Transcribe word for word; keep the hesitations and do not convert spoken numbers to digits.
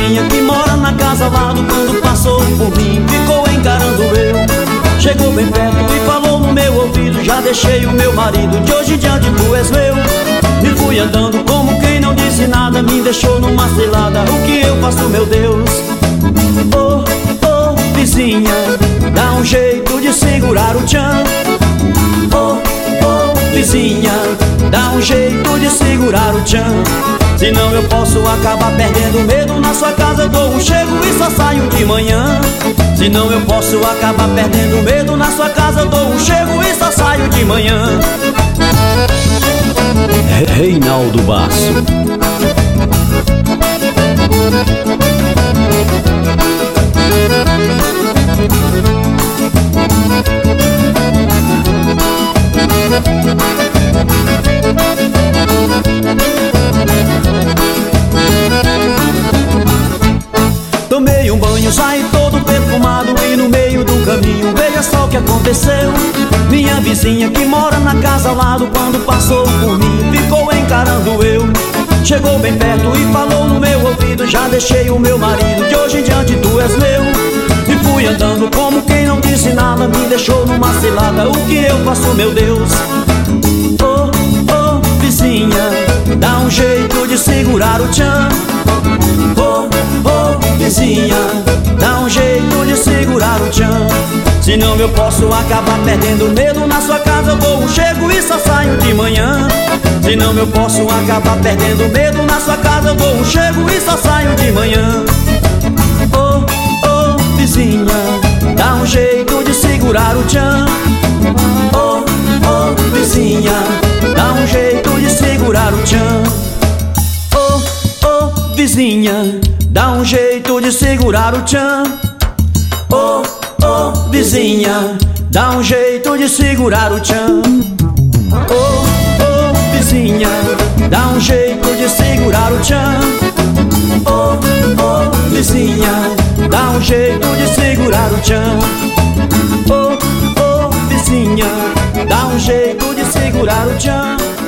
vizinha que mora na casa ao lado, quando passou por mim, ficou encarando eu. Chegou bem perto e falou no meu ouvido: já deixei o meu marido, de hoje em diante tu és meu. E fui andando como quem não disse nada, me deixou numa cilada, o que eu faço, meu Deus? Oh, oh, vizinha, dá um jeito de segurar o tchan. Oh, oh, vizinha, dá um jeito de segurar o tchan. Senão eu posso acabar perdendo medo, na sua casa eu dou um chego e só saio de manhã. Senão eu posso acabar perdendo medo, na sua casa eu dou um chego e só saio de manhã. Reinaldo Basso. Tomei um banho, saí todo perfumado e no meio do caminho, veja só o que aconteceu. Minha vizinha que mora na casa ao lado, quando passou por mim, ficou encarando eu. Chegou bem perto e falou no meu ouvido: já deixei o meu marido, de hoje em diante tu és meu. E fui andando como quem não disse nada, me deixou numa cilada, o que eu faço, meu Deus? Oh, oh, vizinha, dá um jeito de segurar o tchan. Oh, oh, vizinha, dá um jeito de segurar o tchan. Senão eu posso acabar perdendo medo, na sua casa eu dou um chego e só saio de manhã. Senão eu posso acabar perdendo medo, na sua casa eu dou um chego e só saio de manhã. Oh, oh, vizinha, dá um jeito de segurar o tchan. Oh, oh, vizinha, dá um jeito de segurar o tchan. Oh, oh, vizinha, dá um jeito de segurar o tchan. Oh, oh, vizinha, dá um jeito de segurar o tchan. Oh, oh, vizinha, dá um jeito de segurar o tchan. Oh, oh, vizinha, dá um jeito de segurar o tchan. Oh, oh, vizinha, dá um jeito de segurar o tchan.